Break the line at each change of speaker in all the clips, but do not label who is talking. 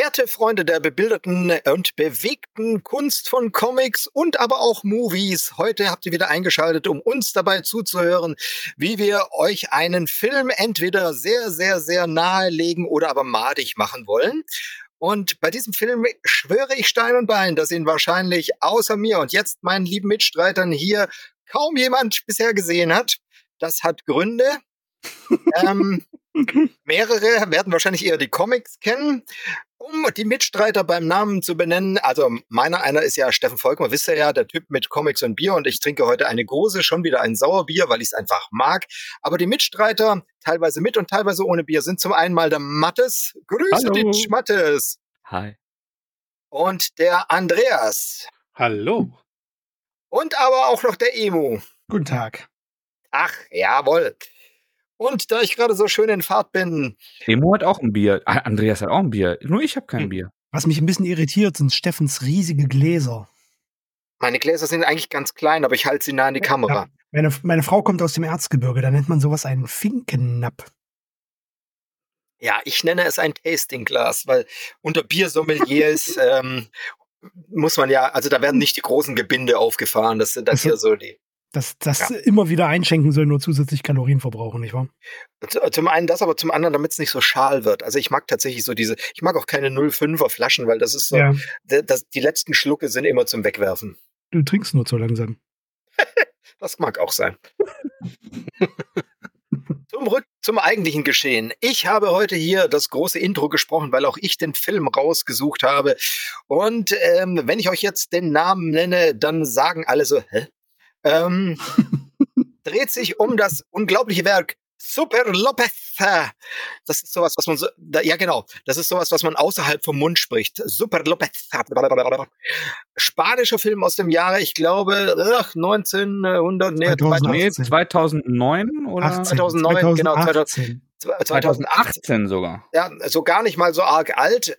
Verehrte Freunde der bebilderten und bewegten Kunst von Comics und aber auch Movies, heute habt ihr wieder eingeschaltet, um uns dabei zuzuhören, wie wir euch einen Film entweder sehr, sehr, sehr nahelegen oder aber madig machen wollen. Und bei diesem Film schwöre ich Stein und Bein, dass ihn wahrscheinlich außer mir und jetzt meinen lieben Mitstreitern hier kaum jemand bisher gesehen hat. Das hat Gründe. Mehrere werden wahrscheinlich eher die Comics kennen. Um die Mitstreiter beim Namen zu benennen, also einer ist ja Steffen Volkmann, wisst ihr ja, der Typ mit Comics und Bier, und ich trinke heute eine Gose, schon wieder ein Sauerbier, weil ich es einfach mag. Aber die Mitstreiter, teilweise mit und teilweise ohne Bier, sind zum einen mal der Mattes. Grüße dich, Mattes.
Hi.
Und der Andreas.
Hallo.
Und aber auch noch der Emu.
Guten Tag.
Ach, jawohl. Und da ich gerade so schön in Fahrt bin.
Emo hat auch ein Bier. Andreas hat auch ein Bier. Nur ich habe kein Bier.
Was mich ein bisschen irritiert, sind Steffens riesige Gläser.
Meine Gläser sind eigentlich ganz klein, aber ich halte sie nah an die Kamera.
Ja, meine Frau kommt aus dem Erzgebirge, da nennt man sowas einen Finkennapp.
Ja, ich nenne es ein Tastingglas, weil unter Biersommeliers muss man ja, also da werden nicht die großen Gebinde aufgefahren. Das sind das hier so die.
Das immer wieder einschenken soll nur zusätzlich Kalorien verbrauchen, nicht wahr?
Zum einen das, aber zum anderen, damit es nicht so schal wird. Also ich mag tatsächlich so ich mag auch keine 0,5er Flaschen, weil das ist so,
Ja.
die letzten Schlucke sind immer zum Wegwerfen.
Du trinkst nur zu langsam.
Das mag auch sein. Zum eigentlichen Geschehen. Ich habe heute hier das große Intro gesprochen, weil auch ich den Film rausgesucht habe. Und wenn ich euch jetzt den Namen nenne, dann sagen alle so, hä? Dreht sich um das unglaubliche Werk Super Lopez. Das ist sowas, was man das ist sowas, was man außerhalb vom Mund spricht. Super Lopez. Spanischer Film aus dem Jahre, ich glaube,
2009 oder?
2009, genau,
2018 sogar.
Ja, so gar nicht mal so arg alt.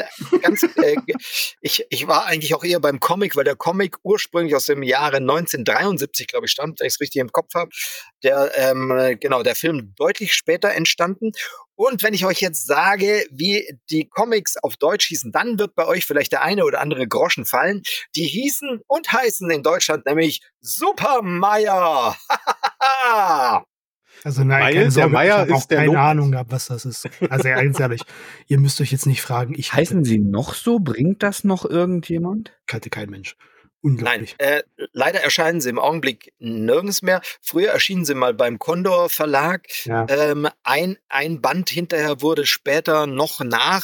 Ich war eigentlich auch eher beim Comic, weil der Comic ursprünglich aus dem Jahre 1973, glaube ich, stammt, wenn ich es richtig im Kopf habe. Der Film deutlich später entstanden. Und wenn ich euch jetzt sage, wie die Comics auf Deutsch hießen, dann wird bei euch vielleicht der eine oder andere Groschen fallen. Die hießen und heißen in Deutschland nämlich Super Meier.
Also nein,
Weil der Meier
ich habe auch
ist der
keine
Lob.
Ahnung gehabt, was das ist. Also ganz ehrlich, ihr müsst euch jetzt nicht fragen.
Heißen sie noch so? Bringt das noch irgendjemand?
Kannte kein Mensch.
Nein,
Unglaublich.
leider erscheinen sie im Augenblick nirgends mehr. Früher erschienen sie mal beim Condor Verlag.
Ja.
Ein Band hinterher wurde später noch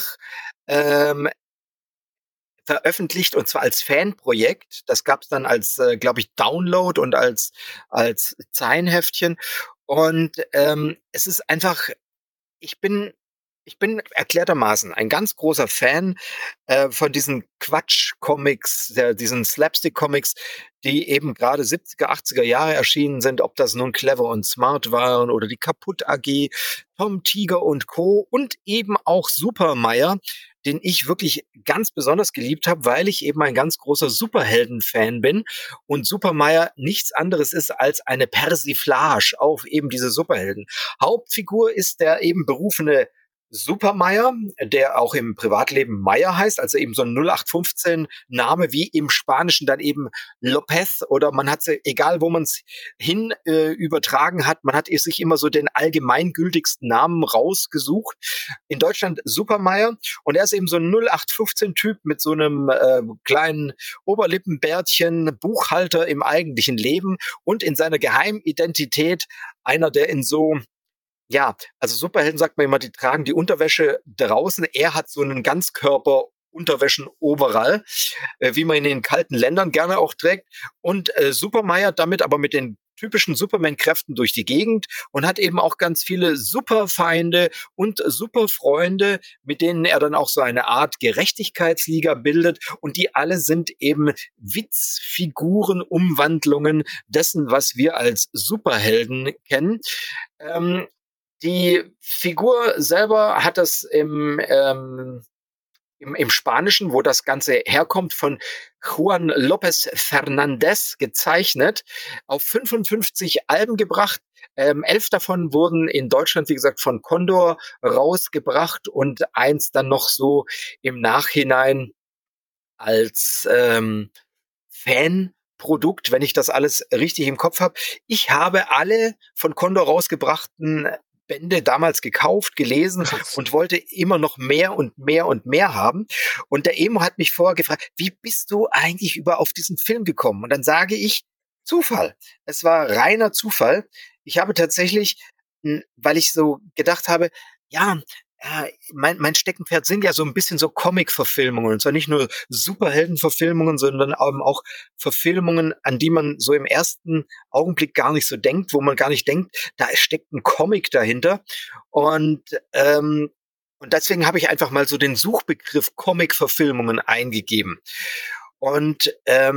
veröffentlicht, und zwar als Fanprojekt. Das gab es dann als, glaube ich, Download und als Zeilenheftchen. Und es ist einfach, ich bin erklärtermaßen ein ganz großer Fan von diesen Quatsch-Comics, diesen Slapstick-Comics, die eben gerade 70er, 80er Jahre erschienen sind, ob das nun Clever und Smart waren oder die Kaputt AG, Tom Tiger und Co. und eben auch Super Meier, den ich wirklich ganz besonders geliebt habe, weil ich eben ein ganz großer Superhelden-Fan bin und Super Meier nichts anderes ist als eine Persiflage auf eben diese Superhelden. Hauptfigur ist der eben berufene Super Meier, der auch im Privatleben Meier heißt, also eben so ein 0815 Name wie im Spanischen dann eben Lopez, oder man hat egal wo man es hin übertragen hat, man hat sich immer so den allgemeingültigsten Namen rausgesucht. In Deutschland Super Meier, und er ist eben so ein 0815 Typ mit so einem kleinen Oberlippenbärtchen, Buchhalter im eigentlichen Leben und in seiner Geheimidentität einer, der in so, ja, also Superhelden sagt man immer, die tragen die Unterwäsche draußen. Er hat so einen Ganzkörper-Unterwäschen-Overall, wie man ihn in kalten Ländern gerne auch trägt. Und Super Meier damit aber mit den typischen Superman-Kräften durch die Gegend und hat eben auch ganz viele Superfeinde und Superfreunde, mit denen er dann auch so eine Art Gerechtigkeitsliga bildet. Und die alle sind eben Witzfiguren, Umwandlungen dessen, was wir als Superhelden kennen. Die Figur selber hat das im im Spanischen, wo das Ganze herkommt, von Juan López Fernández gezeichnet, auf 55 Alben gebracht. 11 davon wurden in Deutschland, wie gesagt, von Condor rausgebracht und eins dann noch so im Nachhinein als Fanprodukt, wenn ich das alles richtig im Kopf habe. Ich habe alle von Condor rausgebrachten Bände damals gekauft, gelesen und wollte immer noch mehr und mehr und mehr haben. Und der Emo hat mich vorher gefragt, wie bist du eigentlich auf diesen Film gekommen? Und dann sage ich, Zufall. Es war reiner Zufall. Ich habe tatsächlich, weil ich so gedacht habe, ja, mein Steckenpferd sind ja so ein bisschen so Comic-Verfilmungen. Und zwar nicht nur Superhelden-Verfilmungen, sondern eben auch Verfilmungen, an die man so im ersten Augenblick gar nicht so denkt, wo man gar nicht denkt, da steckt ein Comic dahinter. Und deswegen habe ich einfach mal so den Suchbegriff Comic-Verfilmungen eingegeben. Und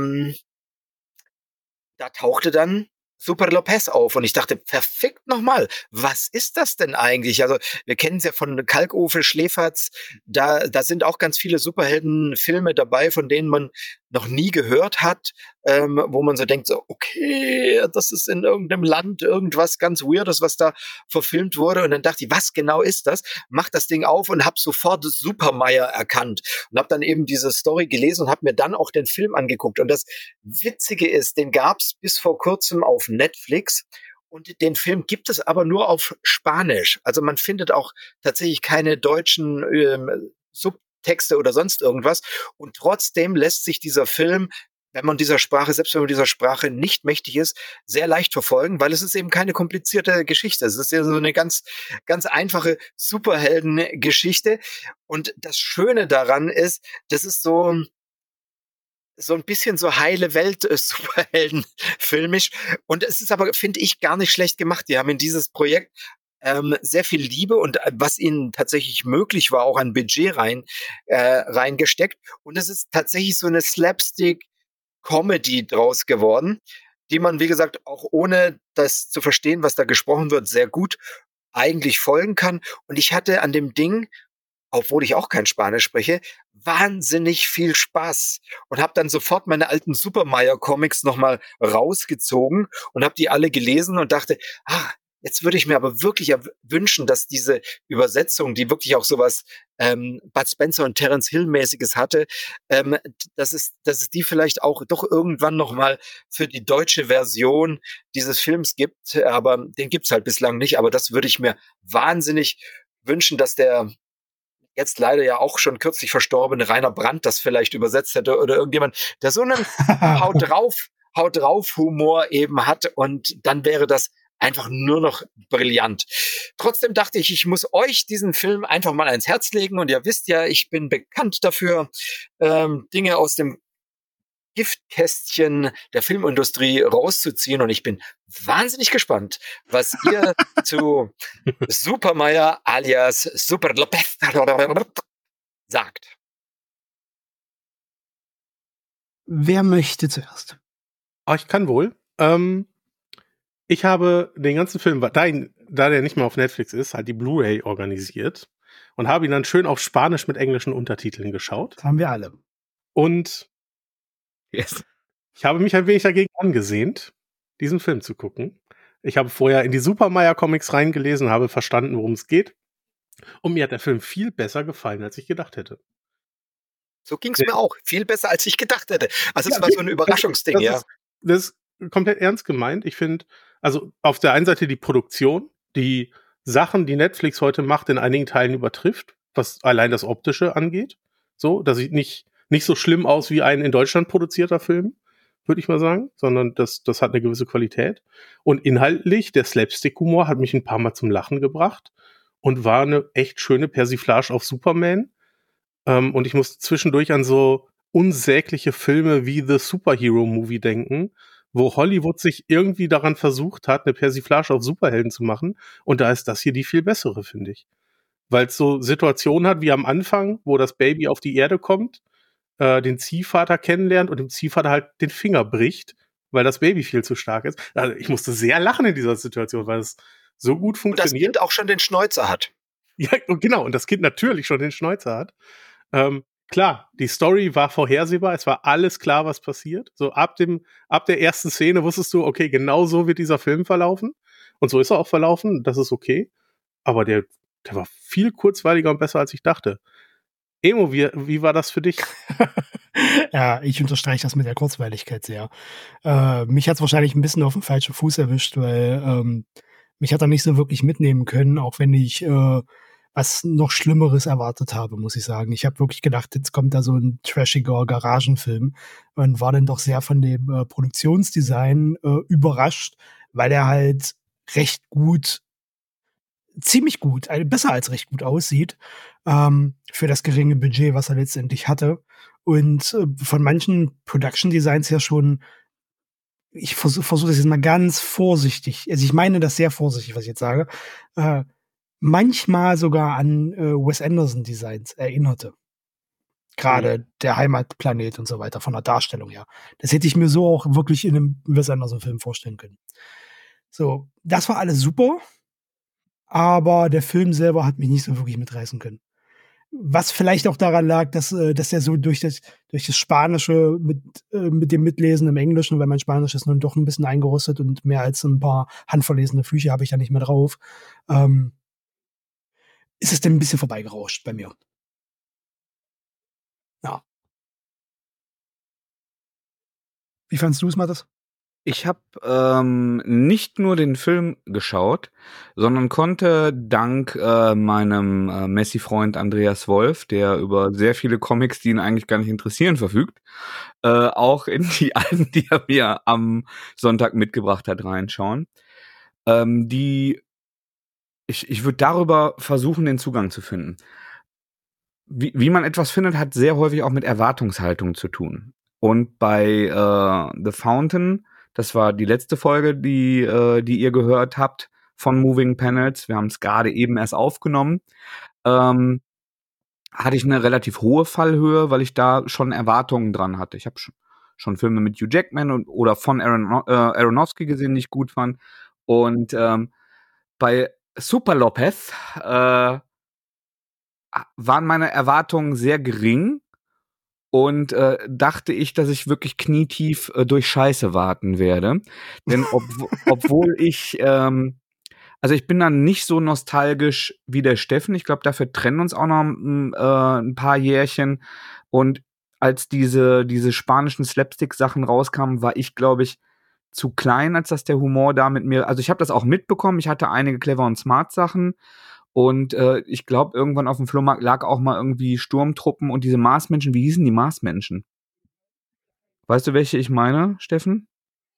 da tauchte dann Super Lopez auf und ich dachte, verfickt nochmal, was ist das denn eigentlich? Also wir kennen es ja von Kalkofe, Schläferz, da sind auch ganz viele Superheldenfilme dabei, von denen man noch nie gehört hat, wo man so denkt, so okay, das ist in irgendeinem Land irgendwas ganz Weirdes, was da verfilmt wurde. Und dann dachte ich, was genau ist das? Mach das Ding auf und habe sofort Supermeyer erkannt und habe dann eben diese Story gelesen und habe mir dann auch den Film angeguckt. Und das Witzige ist, den gab's bis vor kurzem auf Netflix. Und den Film gibt es aber nur auf Spanisch. Also man findet auch tatsächlich keine deutschen Subtexte oder sonst irgendwas. Und trotzdem lässt sich dieser Film, selbst wenn man dieser Sprache nicht mächtig ist, sehr leicht verfolgen, weil es ist eben keine komplizierte Geschichte. Es ist ja so eine ganz, ganz einfache Superheldengeschichte. Und das Schöne daran ist, das ist so ein bisschen so heile Welt Superhelden filmisch und es ist aber, finde ich, gar nicht schlecht gemacht. Die haben in dieses Projekt sehr viel Liebe und was ihnen tatsächlich möglich war, auch an Budget reingesteckt und es ist tatsächlich so eine Slapstick-Comedy draus geworden, die man, wie gesagt, auch ohne das zu verstehen, was da gesprochen wird, sehr gut eigentlich folgen kann und ich hatte an dem Ding, obwohl ich auch kein Spanisch spreche, wahnsinnig viel Spaß und habe dann sofort meine alten Supermeyer-Comics nochmal rausgezogen und habe die alle gelesen und dachte, jetzt würde ich mir aber wirklich wünschen, dass diese Übersetzung, die wirklich auch sowas Bud Spencer und Terence Hill-mäßiges hatte, dass es die vielleicht auch doch irgendwann nochmal für die deutsche Version dieses Films gibt, aber den gibt's halt bislang nicht, aber das würde ich mir wahnsinnig wünschen, dass der jetzt leider ja auch schon kürzlich verstorbene Rainer Brandt das vielleicht übersetzt hätte oder irgendjemand, der so einen Haut drauf Humor eben hat und dann wäre das einfach nur noch brillant. Trotzdem dachte ich, ich muss euch diesen Film einfach mal ans Herz legen und ihr wisst ja, ich bin bekannt dafür, Dinge aus dem Giftkästchen der Filmindustrie rauszuziehen und ich bin wahnsinnig gespannt, was ihr zu Supermeyer alias Super Lopez sagt.
Wer möchte zuerst?
Ich kann wohl. Ich habe den ganzen Film, da der nicht mehr auf Netflix ist, halt die Blu-ray organisiert und habe ihn dann schön auf Spanisch mit englischen Untertiteln geschaut.
Das haben wir alle.
Und
Yes.
ich habe mich ein wenig dagegen angesehnt, diesen Film zu gucken. Ich habe vorher in die Supermeyer-Comics reingelesen, habe verstanden, worum es geht. Und mir hat der Film viel besser gefallen, als ich gedacht hätte.
So ging's mir auch. Viel besser, als ich gedacht hätte. Also es war so ein Überraschungsding, ja.
Das ist komplett ernst gemeint. Ich finde, also auf der einen Seite die Produktion, die Sachen, die Netflix heute macht, in einigen Teilen übertrifft, was allein das Optische angeht. So, das sieht nicht so schlimm aus wie ein in Deutschland produzierter Film, würde ich mal sagen, sondern das hat eine gewisse Qualität. Und inhaltlich, der Slapstick-Humor hat mich ein paar Mal zum Lachen gebracht und war eine echt schöne Persiflage auf Superman. Und ich musste zwischendurch an so unsägliche Filme wie The Superhero Movie denken, wo Hollywood sich irgendwie daran versucht hat, eine Persiflage auf Superhelden zu machen. Und da ist das hier die viel bessere, finde ich. Weil es so Situationen hat wie am Anfang, wo das Baby auf die Erde kommt, den Ziehvater kennenlernt und dem Ziehvater halt den Finger bricht, weil das Baby viel zu stark ist. Also ich musste sehr lachen in dieser Situation, weil es so gut funktioniert.
Und das Kind auch schon den Schnäuzer hat.
Ja, genau. Und das Kind natürlich schon den Schnäuzer hat. klar, die Story war vorhersehbar, es war alles klar, was passiert. So ab der ersten Szene wusstest du, okay, genau so wird dieser Film verlaufen. Und so ist er auch verlaufen, das ist okay. Aber der war viel kurzweiliger und besser, als ich dachte. Emo, wie war das für dich?
Ja, ich unterstreiche das mit der Kurzweiligkeit sehr. Mich hat's wahrscheinlich ein bisschen auf den falschen Fuß erwischt, weil mich hat er nicht so wirklich mitnehmen können, auch wenn ich was noch Schlimmeres erwartet habe, muss ich sagen. Ich habe wirklich gedacht, jetzt kommt da so ein trashiger Garagenfilm und war dann doch sehr von dem Produktionsdesign überrascht, weil er halt recht gut, ziemlich gut, besser als recht gut aussieht, für das geringe Budget, was er letztendlich hatte. Und von manchen Production Designs her schon, ich versuche das jetzt mal ganz vorsichtig, also ich meine das sehr vorsichtig, was ich jetzt sage, manchmal sogar an Wes Anderson Designs erinnerte. Gerade der Heimatplanet und so weiter, von der Darstellung her. Das hätte ich mir so auch wirklich in einem Wes Anderson Film vorstellen können. So, das war alles super, aber der Film selber hat mich nicht so wirklich mitreißen können. Was vielleicht auch daran lag, dass er so durch das Spanische mit dem Mitlesen im Englischen, weil mein Spanisch ist nun doch ein bisschen eingerostet und mehr als ein paar handverlesene Flüche habe ich da nicht mehr drauf, ist es dann ein bisschen vorbeigerauscht bei mir. Ja. Wie fandst du es, Mathis?
Ich habe nicht nur den Film geschaut, sondern konnte dank meinem Messi-Freund Andreas Wolf, der über sehr viele Comics, die ihn eigentlich gar nicht interessieren, verfügt, auch in die Alben, die er mir am Sonntag mitgebracht hat, reinschauen. Ich würde darüber versuchen, den Zugang zu finden. Wie man etwas findet, hat sehr häufig auch mit Erwartungshaltung zu tun. Und bei The Fountain, das war die letzte Folge, die ihr gehört habt von Moving Panels, wir haben es gerade eben erst aufgenommen, hatte ich eine relativ hohe Fallhöhe, weil ich da schon Erwartungen dran hatte. Ich habe schon Filme mit Hugh Jackman oder von Aronofsky gesehen, die ich gut fand. Und bei Super Lopez waren meine Erwartungen sehr gering und dachte ich, dass ich wirklich knietief durch Scheiße warten werde. Denn obwohl ich, also ich bin dann nicht so nostalgisch wie der Steffen. Ich glaube, dafür trennen uns auch noch ein paar Jährchen. Und als diese spanischen Slapstick-Sachen rauskamen, war ich, glaube ich, zu klein, als dass der Humor da mit mir, also ich habe das auch mitbekommen. Ich hatte einige Clever und Smart Sachen. Und ich glaube, irgendwann auf dem Flohmarkt lag auch mal irgendwie Sturmtruppen und diese Marsmenschen. Wie hießen die Marsmenschen? Weißt du, welche ich meine, Steffen?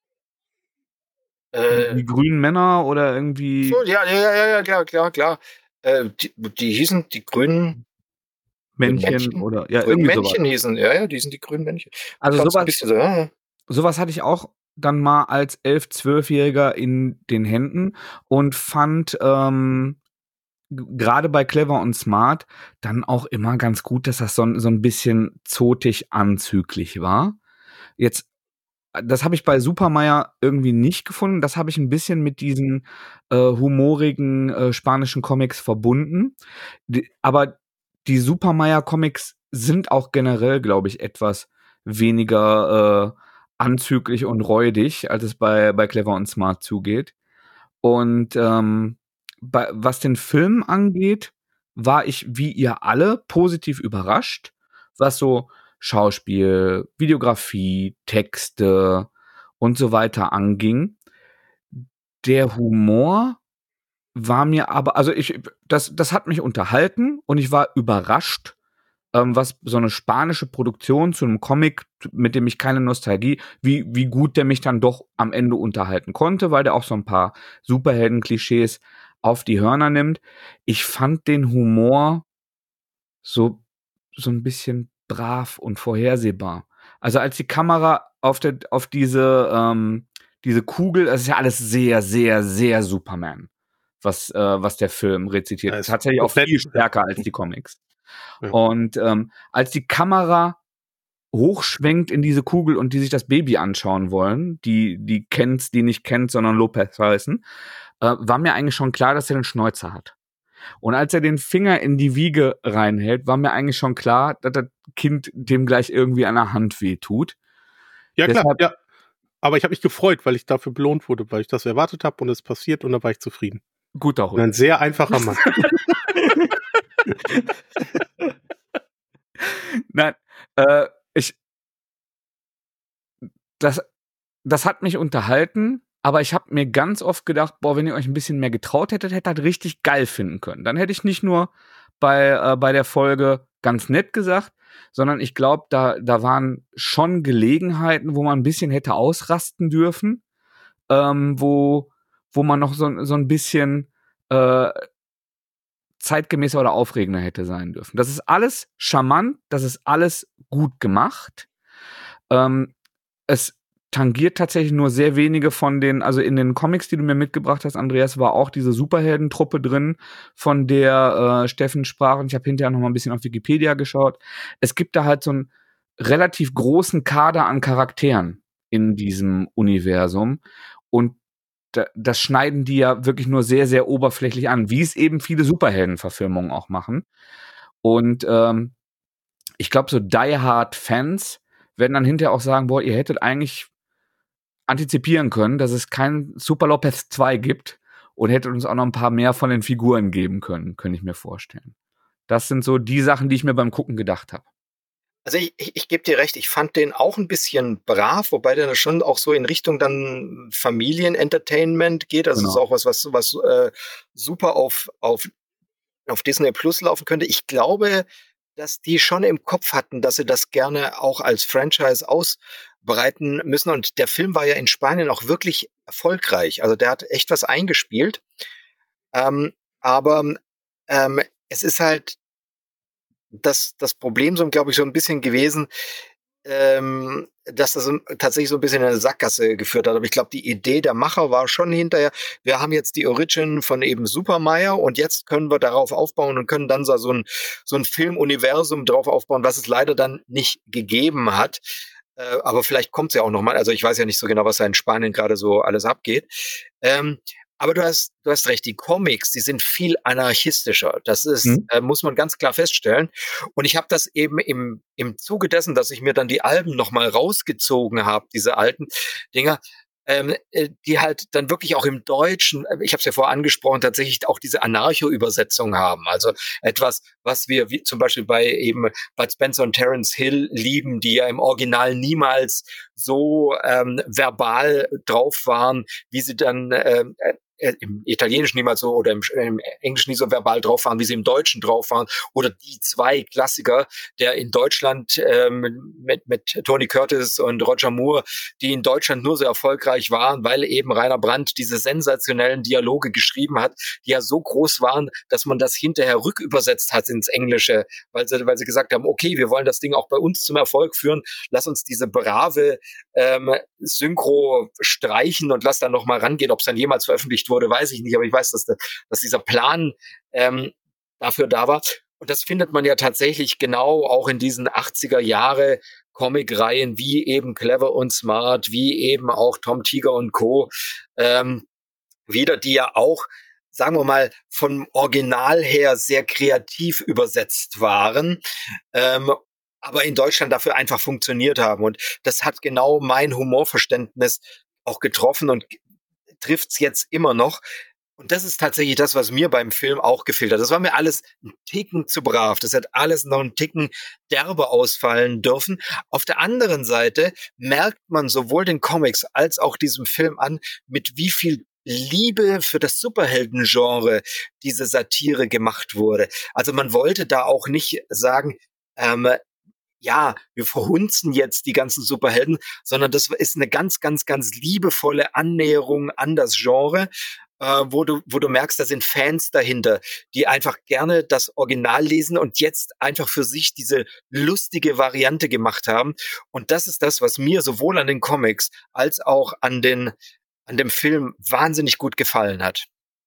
Die grünen Männer oder irgendwie.
So, ja, klar. Die hießen die grünen
Männchen oder ja,
grünen
irgendwie
Männchen
sowas.
hießen, ja, die sind die grünen Männchen.
Also
Ein bisschen so, ja.
sowas hatte ich auch dann mal als 11-, 12-Jähriger in den Händen und fand gerade bei Clever und Smart dann auch immer ganz gut, dass das so ein bisschen zotig anzüglich war. Jetzt, das habe ich bei Supermeier irgendwie nicht gefunden. Das habe ich ein bisschen mit diesen humorigen spanischen Comics verbunden. Aber die Supermeier-Comics sind auch generell, glaube ich, etwas weniger anzüglich und räudig, als es bei Clever und Smart zugeht. Und was den Film angeht, war ich wie ihr alle positiv überrascht, was so Schauspiel, Videografie, Texte und so weiter anging. Der Humor war mir aber, also das hat mich unterhalten und ich war überrascht, was so eine spanische Produktion zu einem Comic, mit dem ich keine Nostalgie, wie gut der mich dann doch am Ende unterhalten konnte, weil der auch so ein paar Superhelden-Klischees auf die Hörner nimmt. Ich fand den Humor so ein bisschen brav und vorhersehbar. Also als die Kamera auf diese Kugel, das ist ja alles sehr, sehr, sehr Superman, was der Film rezitiert.
Ja, ist
Tatsächlich auch
komplett,
viel stärker als die Comics.
Ja.
Und als die Kamera hochschwenkt in diese Kugel und die sich das Baby anschauen wollen, die kennt's, die nicht kennt, sondern Lopez heißen, war mir eigentlich schon klar, dass er den Schnäuzer hat. Und als er den Finger in die Wiege reinhält, war mir eigentlich schon klar, dass das Kind dem gleich irgendwie an der Hand wehtut.
Ja, klar,
Deshalb-
ja. Aber ich habe mich gefreut, weil ich dafür belohnt wurde, weil ich das erwartet habe und es passiert und da war ich zufrieden.
Guter
Und
Hund.
ein sehr einfacher Mann.
Nein, das hat mich unterhalten, aber ich habe mir ganz oft gedacht, boah, wenn ihr euch ein bisschen mehr getraut hättet, hättet ihr das richtig geil finden können. Dann hätte ich nicht nur bei der Folge ganz nett gesagt, sondern ich glaube, da waren schon Gelegenheiten, wo man ein bisschen hätte ausrasten dürfen, wo man noch so ein bisschen zeitgemäßer oder aufregender hätte sein dürfen. Das ist alles charmant, das ist alles gut gemacht. Es tangiert tatsächlich nur sehr wenige von den, also in den Comics, die du mir mitgebracht hast, Andreas, war auch diese Superheldentruppe drin, von der Steffen sprach, und ich habe hinterher noch mal ein bisschen auf Wikipedia geschaut. Es gibt da halt so einen relativ großen Kader an Charakteren in diesem Universum und das schneiden die ja wirklich nur sehr, sehr oberflächlich an, wie es eben viele Superheldenverfilmungen auch machen. Und ich glaube, so Die-Hard-Fans werden dann hinterher auch sagen, boah, ihr hättet eigentlich antizipieren können, dass es kein Super Lopez 2 gibt und hättet uns auch noch ein paar mehr von den Figuren geben können, könnte ich mir vorstellen. Das sind so die Sachen, die ich mir beim Gucken gedacht habe.
Also ich gebe dir recht, ich fand den auch ein bisschen brav, wobei der schon auch so in Richtung dann Familienentertainment geht. Also es ist
Genau.
auch was super auf Disney Plus laufen könnte. Ich glaube, dass die schon im Kopf hatten, dass sie das gerne auch als Franchise ausbreiten müssen. Und der Film war ja in Spanien auch wirklich erfolgreich. Also der hat echt was eingespielt. Aber es ist halt das Problem so, glaube ich, so ein bisschen gewesen, dass das tatsächlich so ein bisschen in eine Sackgasse geführt hat. Aber ich glaube, die Idee der Macher war schon hinterher, wir haben jetzt die Origin von eben Supermeyer und jetzt können wir darauf aufbauen und können dann so ein Filmuniversum drauf aufbauen, was es leider dann nicht gegeben hat. Aber vielleicht kommt es ja auch noch mal. Also ich weiß ja nicht so genau, was da in Spanien gerade so alles abgeht. Aber du hast recht, die Comics, die sind viel anarchistischer. Das ist, muss man ganz klar feststellen. Und ich habe das eben im Zuge dessen, dass ich mir dann die Alben noch mal rausgezogen habe, diese alten Dinger, die halt dann wirklich auch im Deutschen, ich habe es ja vorher angesprochen, tatsächlich auch diese Anarcho-Übersetzung haben. Also etwas, was wir wie zum Beispiel bei Spencer und Terence Hill lieben, die ja im Original niemals so verbal drauf waren, wie sie dann im Italienischen niemals so oder im Englischen nie so verbal drauf waren, wie sie im Deutschen drauf waren. Oder die zwei Klassiker, der in Deutschland mit Tony Curtis und Roger Moore, die in Deutschland nur so erfolgreich waren, weil eben Rainer Brandt diese sensationellen Dialoge geschrieben hat, die ja so groß waren, dass man das hinterher rückübersetzt hat ins Englische, weil sie gesagt haben, okay, wir wollen das Ding auch bei uns zum Erfolg führen, lass uns diese brave Synchro streichen und lass dann noch mal rangehen, ob es dann jemals veröffentlicht wurde, weiß ich nicht, aber ich weiß, dass dieser Plan dafür da war. Und das findet man ja tatsächlich genau auch in diesen 80er Jahre Comic-Reihen, wie eben Clever und Smart, wie eben auch Tom Tiger und Co. Wieder, die ja auch, sagen wir mal, vom Original her sehr kreativ übersetzt waren, aber in Deutschland dafür einfach funktioniert haben. Und das hat genau mein Humorverständnis auch getroffen und trifft's jetzt immer noch. Und das ist tatsächlich das, was mir beim Film auch gefehlt hat. Das war mir alles ein Ticken zu brav. Das hat alles noch einen Ticken derbe ausfallen dürfen. Auf der anderen Seite merkt man sowohl den Comics als auch diesem Film an, mit wie viel Liebe für das Superhelden-Genre diese Satire gemacht wurde. Also man wollte da auch nicht sagen, ja, wir verhunzen jetzt die ganzen Superhelden, sondern das ist eine ganz, ganz, ganz liebevolle Annäherung an das Genre, wo du merkst, da sind Fans dahinter, die einfach gerne das Original lesen und jetzt einfach für sich diese lustige Variante gemacht haben. Und das ist das, was mir sowohl an den Comics als auch an dem Film wahnsinnig gut gefallen hat.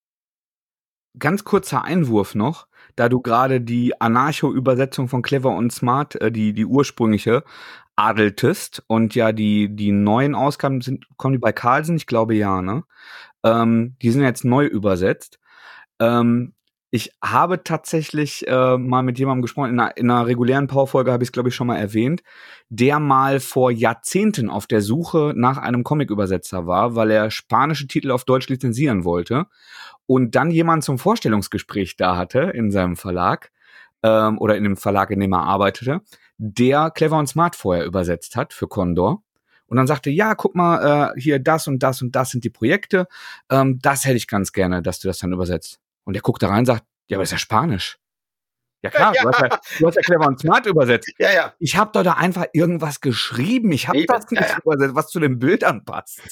Ganz kurzer Einwurf noch, da du gerade die Anarcho-Übersetzung von Clever und Smart, die ursprüngliche, adeltest und ja die neuen Ausgaben kommen die bei Carlsen? Ich glaube ja, ne? Die sind jetzt neu übersetzt. Ich habe tatsächlich mal mit jemandem gesprochen, in einer regulären Power-Folge habe ich es, glaube ich, schon mal erwähnt, der mal vor Jahrzehnten auf der Suche nach einem Comic-Übersetzer war, weil er spanische Titel auf Deutsch lizenzieren wollte und dann jemanden zum Vorstellungsgespräch da hatte in seinem Verlag oder in dem Verlag, in dem er arbeitete, der Clever und Smart vorher übersetzt hat für Condor. Und dann sagte, ja, guck mal, hier das und das und das sind die Projekte. Das hätte ich ganz gerne, dass du das dann übersetzt. Und der guckt da rein und sagt, ja, aber ist ja Spanisch. Ja klar,
Ja.
du hast ja Clever und Smart übersetzt.
Ja, ja.
Ich habe doch da einfach irgendwas geschrieben. Ich habe
Eben,
das nicht
ja, ja.
übersetzt, was zu den Bildern passt.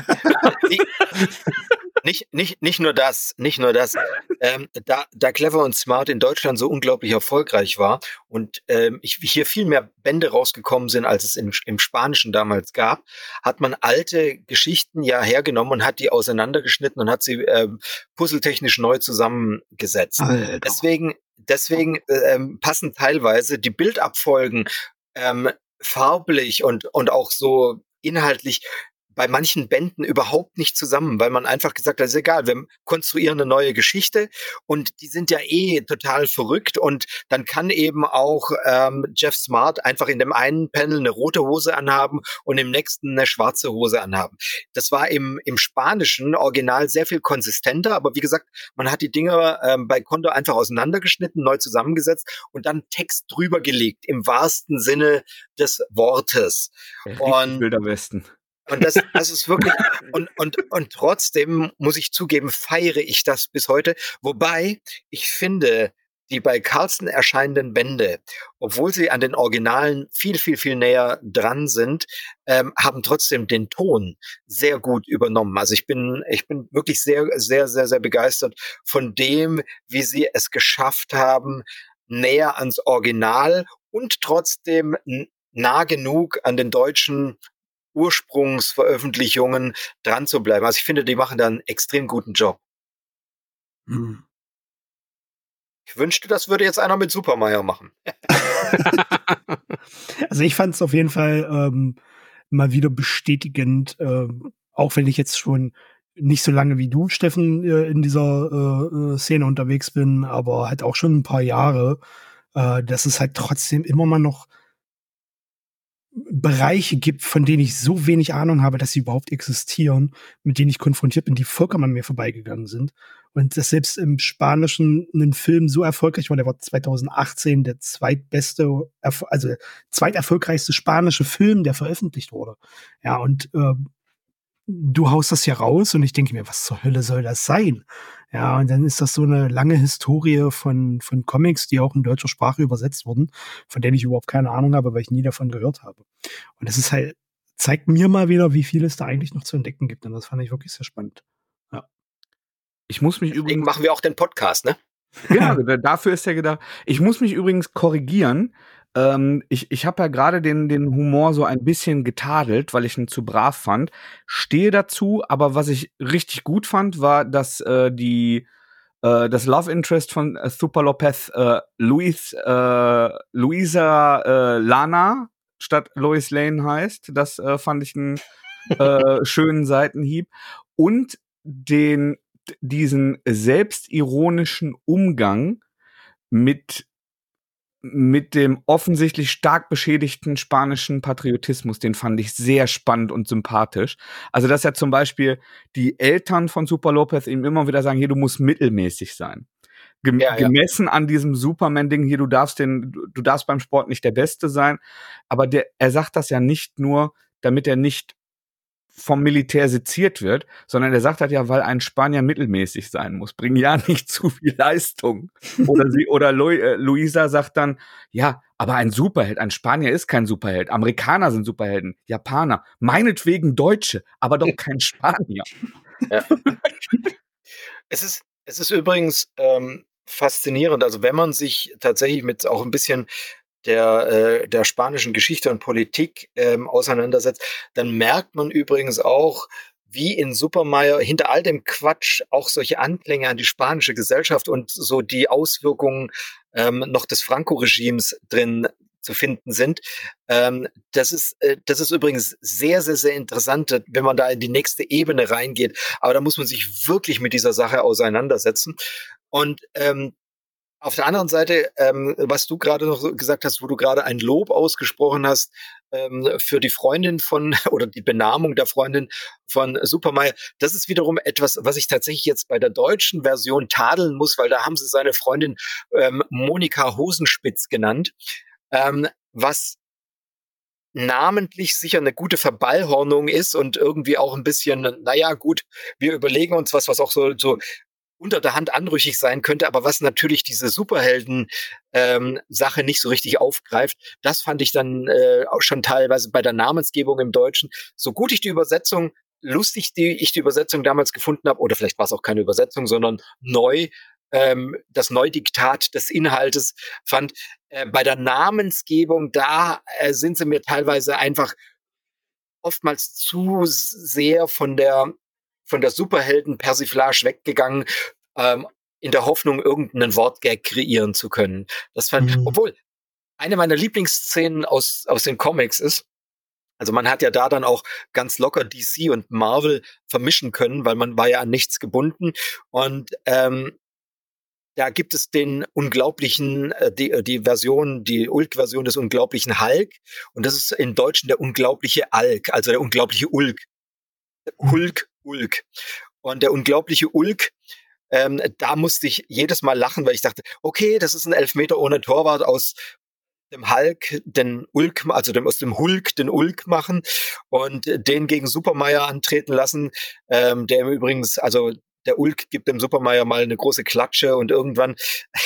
Nicht nur das. Da Clever und Smart in Deutschland so unglaublich erfolgreich war und hier viel mehr Bände rausgekommen sind, als es im Spanischen damals gab, hat man alte Geschichten ja hergenommen und hat die auseinandergeschnitten und hat sie puzzletechnisch neu zusammengesetzt.
Alter.
Deswegen passen teilweise die Bildabfolgen farblich und auch so inhaltlich bei manchen Bänden überhaupt nicht zusammen, weil man einfach gesagt hat, ist egal, wir konstruieren eine neue Geschichte und die sind ja total verrückt und dann kann eben auch Jeff Smart einfach in dem einen Panel eine rote Hose anhaben und im nächsten eine schwarze Hose anhaben. Das war im spanischen Original sehr viel konsistenter, aber wie gesagt, man hat die Dinger bei Condor einfach auseinandergeschnitten, neu zusammengesetzt und dann Text drüber gelegt, im wahrsten Sinne des Wortes.
Richtig Wilder Westen.
Und das ist wirklich, und trotzdem muss ich zugeben, feiere ich das bis heute. Wobei ich finde, die bei Carlsen erscheinenden Bände, obwohl sie an den Originalen viel, viel, viel näher dran sind, haben trotzdem den Ton sehr gut übernommen. Also ich bin wirklich sehr, sehr, sehr, sehr begeistert von dem, wie sie es geschafft haben, näher ans Original und trotzdem nah genug an den deutschen Ursprungsveröffentlichungen dran zu bleiben. Also ich finde, die machen da einen extrem guten Job.
Hm.
Ich wünschte, das würde jetzt einer mit Supermeier machen.
Also ich fand es auf jeden Fall mal wieder bestätigend, auch wenn ich jetzt schon nicht so lange wie du, Steffen, in dieser Szene unterwegs bin, aber halt auch schon ein paar Jahre, dass es halt trotzdem immer mal noch Bereiche gibt, von denen ich so wenig Ahnung habe, dass sie überhaupt existieren, mit denen ich konfrontiert bin, die vollkommen an mir vorbeigegangen sind. Und dass selbst im Spanischen ein Film so erfolgreich war, der war 2018 der zweiterfolgreichste spanische Film, der veröffentlicht wurde. Ja, und du haust das hier raus und ich denke mir, was zur Hölle soll das sein? Ja, und dann ist das so eine lange Historie von Comics, die auch in deutscher Sprache übersetzt wurden, von denen ich überhaupt keine Ahnung habe, weil ich nie davon gehört habe. Und das ist halt, zeigt mir mal wieder, wie viel es da eigentlich noch zu entdecken gibt. Und das fand ich wirklich sehr spannend. Ja.
Ich muss mich
Deswegen
übrigens
machen wir auch den Podcast, ne?
Genau, dafür ist er gedacht. Ich muss mich übrigens korrigieren. Ich habe ja gerade den Humor so ein bisschen getadelt, weil ich ihn zu brav fand. Stehe dazu, aber was ich richtig gut fand, war, dass das Love Interest von Super Lopez Luisa Lana statt Lois Lane heißt. Das fand ich einen schönen Seitenhieb. Und diesen selbstironischen Umgang mit dem offensichtlich stark beschädigten spanischen Patriotismus, den fand ich sehr spannend und sympathisch. Also, dass ja zum Beispiel die Eltern von Super Lopez ihm immer wieder sagen, hier, du musst mittelmäßig sein.
Ja.
Gemessen an diesem Superman-Ding, hier, du darfst beim Sport nicht der Beste sein. Aber er sagt das ja nicht nur, damit er nicht vom Militär seziert wird, sondern er sagt halt ja, weil ein Spanier mittelmäßig sein muss, bringen ja nicht zu viel Leistung. Oder Luisa sagt dann, ja, aber ein Superheld, ein Spanier ist kein Superheld, Amerikaner sind Superhelden, Japaner, meinetwegen Deutsche, aber doch kein Spanier.
Ja. Es ist übrigens faszinierend, also wenn man sich tatsächlich mit auch ein bisschen der spanischen Geschichte und Politik auseinandersetzt, dann merkt man übrigens auch, wie in Supermeier hinter all dem Quatsch auch solche Anklänge an die spanische Gesellschaft und so die Auswirkungen noch des Franco-Regimes drin zu finden sind. Das ist übrigens sehr, sehr, sehr interessant, wenn man da in die nächste Ebene reingeht. Aber da muss man sich wirklich mit dieser Sache auseinandersetzen. Und auf der anderen Seite, was du gerade noch so gesagt hast, wo du gerade ein Lob ausgesprochen hast für die Freundin von oder die Benamung der Freundin von Supermeier, das ist wiederum etwas, was ich tatsächlich jetzt bei der deutschen Version tadeln muss, weil da haben sie seine Freundin Monika Hosenspitz genannt, was namentlich sicher eine gute Verballhornung ist und irgendwie auch ein bisschen, naja, gut, wir überlegen uns was auch so unter der Hand anrüchig sein könnte, aber was natürlich diese Superhelden-Sache nicht so richtig aufgreift. Das fand ich dann auch schon teilweise bei der Namensgebung im Deutschen. So gut ich die Übersetzung, lustig ich die Übersetzung damals gefunden habe, oder vielleicht war es auch keine Übersetzung, sondern das Neudiktat des Inhaltes fand, bei der Namensgebung, da sind sie mir teilweise einfach oftmals zu sehr von der Superhelden-Persiflage weggegangen, in der Hoffnung, irgendeinen Wortgag kreieren zu können. Das fand, obwohl eine meiner Lieblingsszenen aus den Comics ist, also man hat ja da dann auch ganz locker DC und Marvel vermischen können, weil man war ja an nichts gebunden. Und da gibt es den unglaublichen, die Ulk-Version des unglaublichen Hulk. Und das ist im Deutschen der unglaubliche Alk, also der unglaubliche Ulk. Ulk. Und der unglaubliche Ulk, da musste ich jedes Mal lachen, weil ich dachte, okay, das ist ein Elfmeter ohne Torwart aus dem Hulk den Ulk, also aus dem Hulk den Ulk machen und den gegen Supermeier antreten lassen, der im Übrigens, also der Ulk gibt dem Supermeier mal eine große Klatsche und irgendwann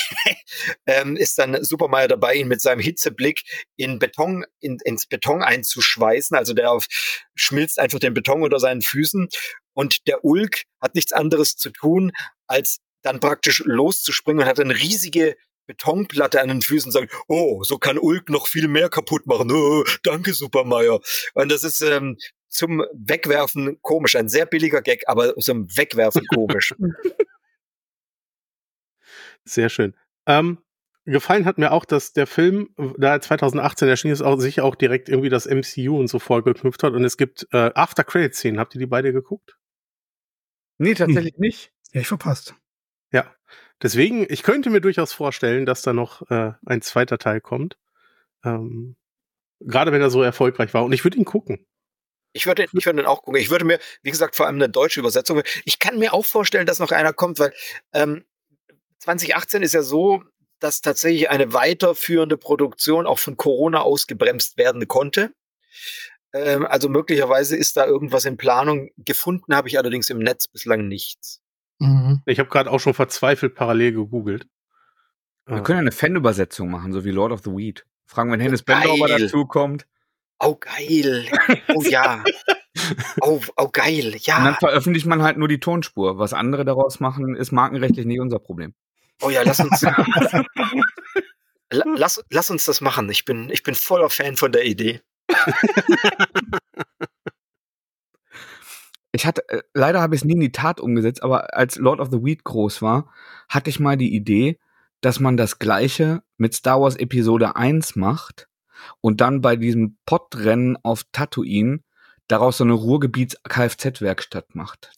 ist dann Supermeier dabei, ihn mit seinem Hitzeblick ins Beton einzuschweißen. Also der schmilzt einfach den Beton unter seinen Füßen und der Ulk hat nichts anderes zu tun, als dann praktisch loszuspringen und hat eine riesige Betonplatte an den Füßen und sagt, oh, so kann Ulk noch viel mehr kaputt machen. Oh, danke, Supermeier. Und das ist zum Wegwerfen komisch. Ein sehr billiger Gag, aber zum Wegwerfen komisch.
Sehr schön. Gefallen hat mir auch, dass der Film, da 2018 erschienen ist, auch sicher auch direkt irgendwie das MCU und so vorgeknüpft hat. Und es gibt After-Credit-Szenen. Habt ihr die beide geguckt?
Nee, tatsächlich nicht.
Ja, ich verpasst.
Ja, deswegen, ich könnte mir durchaus vorstellen, dass da noch ein zweiter Teil kommt. Gerade wenn er so erfolgreich war. Und ich würde ihn gucken.
Ich würde ihn auch gucken. Ich würde mir, wie gesagt, vor allem eine deutsche Übersetzung. Ich kann mir auch vorstellen, dass noch einer kommt, weil 2018 ist ja so, dass tatsächlich eine weiterführende Produktion auch von Corona ausgebremst werden konnte. Also möglicherweise ist da irgendwas in Planung. Gefunden habe ich allerdings im Netz bislang nichts.
Ich habe gerade auch schon verzweifelt parallel gegoogelt.
Wir können ja eine Fanübersetzung machen, so wie Lord of the Weed. Fragen, wenn Hennes Bendorfer dazu kommt.
Oh, geil. Oh, ja. Oh, geil. Ja.
Und dann veröffentlicht man halt nur die Tonspur. Was andere daraus machen, ist markenrechtlich nicht unser Problem.
Oh ja, lass uns das machen. Ich bin voller Fan von der Idee.
Leider habe ich es nie in die Tat umgesetzt, aber als Lord of the Weed groß war, hatte ich mal die Idee, dass man das Gleiche mit Star Wars Episode 1 macht und dann bei diesem Podrennen auf Tatooine daraus so eine Ruhrgebiets-Kfz-Werkstatt macht.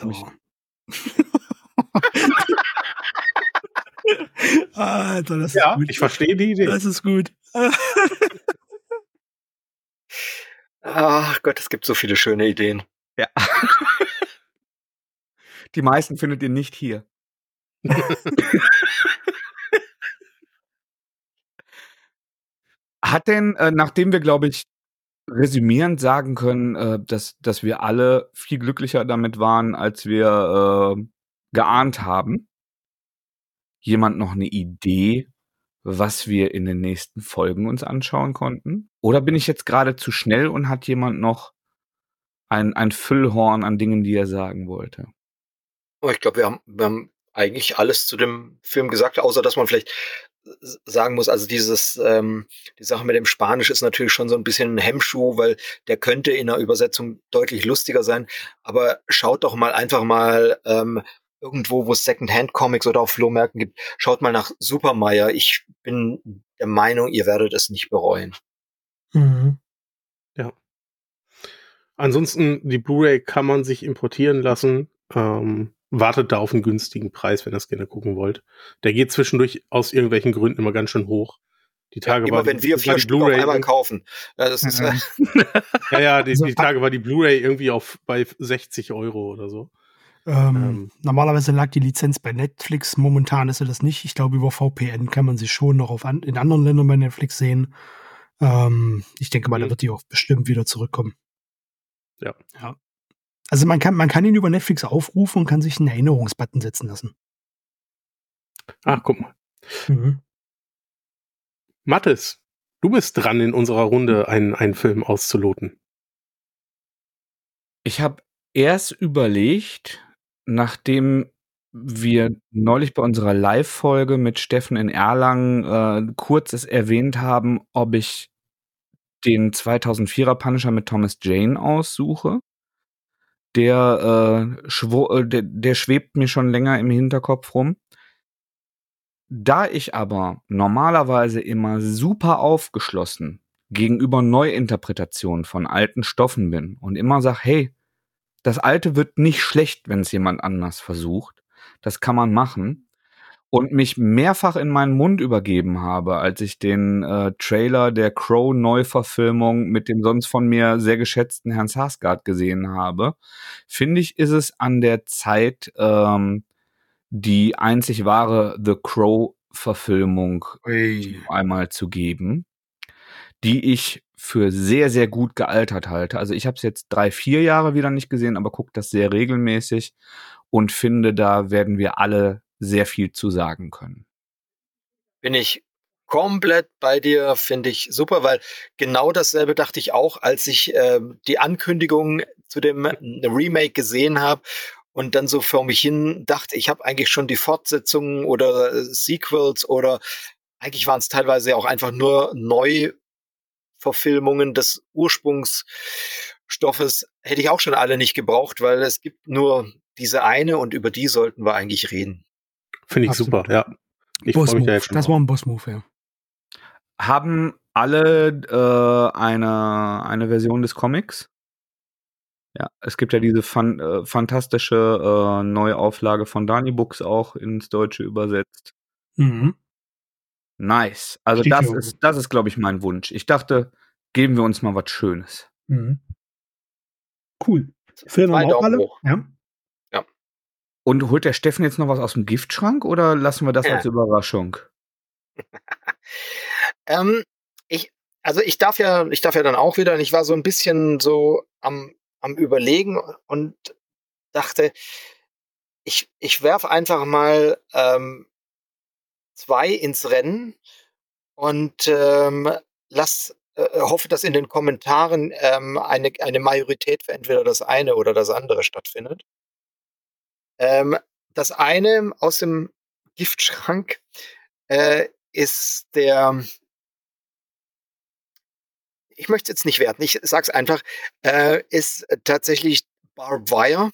Alter, das
ist
gut.
Ich verstehe die Idee.
Das ist gut.
Ach Gott, es gibt so viele schöne Ideen.
Ja. Die meisten findet ihr nicht hier. Hat denn, nachdem wir, glaube ich, resümierend sagen können, dass wir alle viel glücklicher damit waren, als wir geahnt haben, jemand noch eine Idee, was wir in den nächsten Folgen uns anschauen konnten? Oder bin ich jetzt gerade zu schnell und hat jemand noch ein Füllhorn an Dingen, die er sagen wollte?
Oh, ich glaube, wir haben eigentlich alles zu dem Film gesagt, außer dass man vielleicht sagen muss, also die Sache mit dem Spanisch ist natürlich schon so ein bisschen ein Hemmschuh, weil der könnte in der Übersetzung deutlich lustiger sein. Aber schaut doch mal einfach mal irgendwo, wo es Secondhand-Comics oder auf Flohmärkten gibt, schaut mal nach Supermeier. Ich bin der Meinung, ihr werdet es nicht bereuen.
Mhm.
Ja. Ansonsten, die Blu-ray kann man sich importieren lassen. wartet da auf einen günstigen Preis, wenn ihr das gerne gucken wollt. Der geht zwischendurch aus irgendwelchen Gründen immer ganz schön hoch. Die Tage
immer wenn wir 4 Stück auf einmal kaufen. Ja, das ist,
die Tage war die Blu-ray irgendwie bei 60 Euro oder so.
Normalerweise lag die Lizenz bei Netflix, momentan ist sie das nicht. Ich glaube, über VPN kann man sie schon noch in anderen Ländern bei Netflix sehen. Ich denke mal, da wird die auch bestimmt wieder zurückkommen.
Ja.
Also man kann ihn über Netflix aufrufen und kann sich einen Erinnerungsbutton setzen lassen.
Ach, guck mal. Mathis, du bist dran, in unserer Runde einen Film auszuloten.
Ich habe erst überlegt, nachdem wir neulich bei unserer Live-Folge mit Steffen in Erlangen kurz es erwähnt haben, ob ich den 2004er Punisher mit Thomas Jane aussuche. Der schwebt mir schon länger im Hinterkopf rum. Da ich aber normalerweise immer super aufgeschlossen gegenüber Neuinterpretationen von alten Stoffen bin und immer sage, hey, das Alte wird nicht schlecht, wenn es jemand anders versucht. Das kann man machen. Und mich mehrfach in meinen Mund übergeben habe, als ich den Trailer der Crow-Neuverfilmung mit dem sonst von mir sehr geschätzten Herrn Sarsgaard gesehen habe, finde ich, ist es an der Zeit, die einzig wahre The Crow-Verfilmung einmal zu geben, die ich für sehr, sehr gut gealtert halte. Also ich habe es jetzt 3-4 Jahre wieder nicht gesehen, aber gucke das sehr regelmäßig und finde, da werden wir alle sehr viel zu sagen können.
Bin ich komplett bei dir, finde ich super, weil genau dasselbe dachte ich auch, als ich die Ankündigung zu dem Remake gesehen habe und dann so vor mich hin dachte, ich habe eigentlich schon die Fortsetzungen oder Sequels oder eigentlich waren es teilweise auch einfach nur Neuverfilmungen des Ursprungsstoffes, hätte ich auch schon alle nicht gebraucht, weil es gibt nur diese eine und über die sollten wir eigentlich reden.
Finde ich super, ja. Ich freue mich da jetzt schon.
Das war ein Boss-Move, ja.
Haben alle eine Version des Comics? Ja, es gibt ja diese fantastische Neuauflage von Dani Books auch ins Deutsche übersetzt. Nice. Also das ist, glaube ich, mein Wunsch. Ich dachte, geben wir uns mal was Schönes.
Cool. Film haben auch alle. Ja.
Und holt der Steffen jetzt noch was aus dem Giftschrank oder lassen wir das als Überraschung?
Ich darf ja dann auch wieder, und ich war so ein bisschen so am Überlegen und dachte, ich werfe einfach mal 2 ins Rennen und hoffe, dass in den Kommentaren eine Majorität für entweder das eine oder das andere stattfindet. Das eine aus dem Giftschrank ist der, ich möchte es jetzt nicht werten, ich sag's einfach, ist tatsächlich Barbed Wire.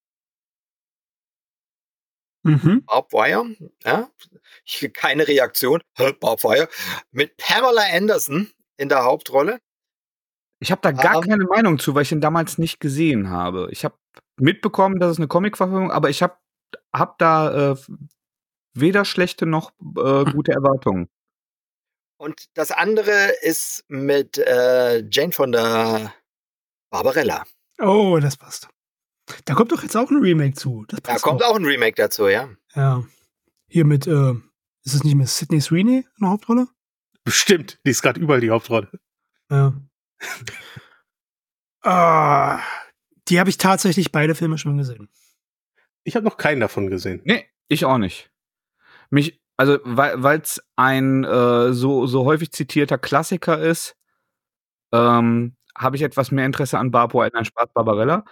Barbed Wire, ja, keine Reaktion, Barbed Wire, mit Pamela Anderson in der Hauptrolle.
Ich habe da gar keine Meinung zu, weil ich ihn damals nicht gesehen habe. Ich habe mitbekommen, dass es eine Comic-Verfilmung, aber ich hab da weder schlechte noch gute Erwartungen.
Und das andere ist mit Jane von der Barbarella.
Oh, das passt. Da kommt doch jetzt auch ein Remake zu. Das passt
da kommt auch ein Remake dazu, ja.
Ja. Hier mit, ist es nicht mit Sydney Sweeney in der Hauptrolle?
Bestimmt, die ist gerade überall die Hauptrolle.
Ja. Die habe ich tatsächlich beide Filme schon gesehen.
Ich habe noch keinen davon gesehen.
Nee, ich auch nicht. Also, weil es ein so häufig zitierter Klassiker ist, habe ich etwas mehr Interesse an Barbarella.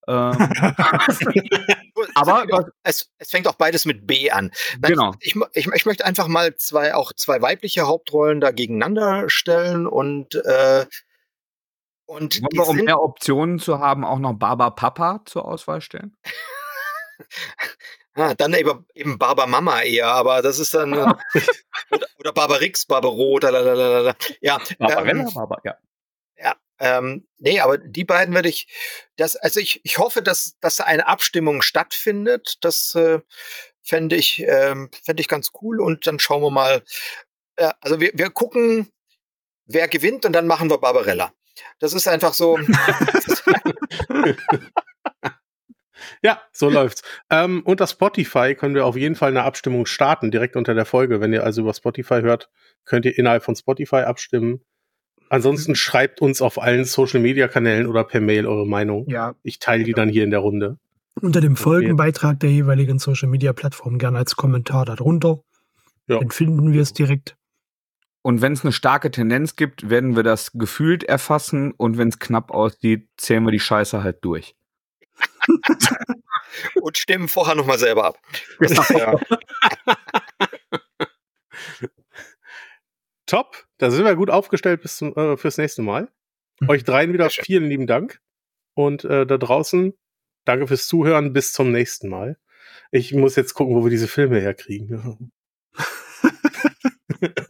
Aber es fängt auch beides mit B an.
Genau.
Ich möchte einfach mal zwei weibliche Hauptrollen da gegeneinander stellen und
wollen wir, um mehr Optionen zu haben, auch noch Papa zur Auswahl stellen?
Dann eben Mama eher, aber das ist dann oder Barbarix, Barbarot, ja.
Barbarella, ja.
Ja, Nee, aber die beiden würde ich, also ich hoffe, dass eine Abstimmung stattfindet. Das fände ich ganz cool und dann schauen wir mal. Also wir gucken, wer gewinnt und dann machen wir Barbarella. Das ist einfach so.
Ja, so läuft's. Unter Spotify können wir auf jeden Fall eine Abstimmung starten, direkt unter der Folge. Wenn ihr also über Spotify hört, könnt ihr innerhalb von Spotify abstimmen. Ansonsten schreibt uns auf allen Social-Media-Kanälen oder per Mail eure Meinung.
Ja.
Ich teile die dann hier in der Runde.
Unter dem Folgenbeitrag der jeweiligen Social-Media-Plattform gerne als Kommentar darunter.
Ja.
Dann finden wir es direkt.
Und wenn es eine starke Tendenz gibt, werden wir das gefühlt erfassen. Und wenn es knapp aussieht, zählen wir die Scheiße halt durch.
Und stimmen vorher nochmal selber ab.
Ja. Top, da sind wir gut aufgestellt fürs nächste Mal. Euch dreien wieder vielen lieben Dank. Und da draußen, danke fürs Zuhören, bis zum nächsten Mal. Ich muss jetzt gucken, wo wir diese Filme herkriegen.